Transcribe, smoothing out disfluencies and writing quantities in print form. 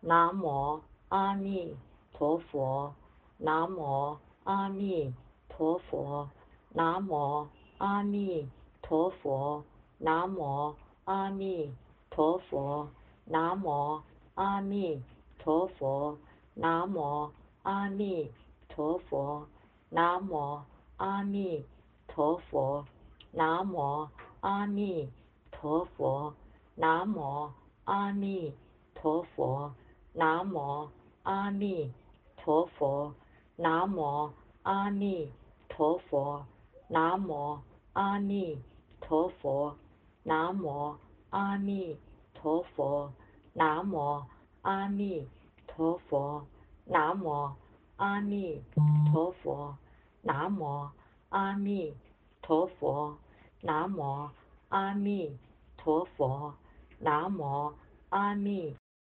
南无阿弥陀佛，南无阿弥陀佛，南无阿弥陀佛，南无阿弥陀佛，南无阿弥陀佛，南无阿弥陀佛，南无阿弥陀佛，南无阿弥陀佛，南无阿弥陀佛，南无阿弥陀佛，南无阿弥陀佛，南无阿弥陀佛，南无阿弥陀佛，南无阿弥陀佛，南无阿弥陀佛，南无阿弥陀佛，南无阿弥陀佛，南无阿弥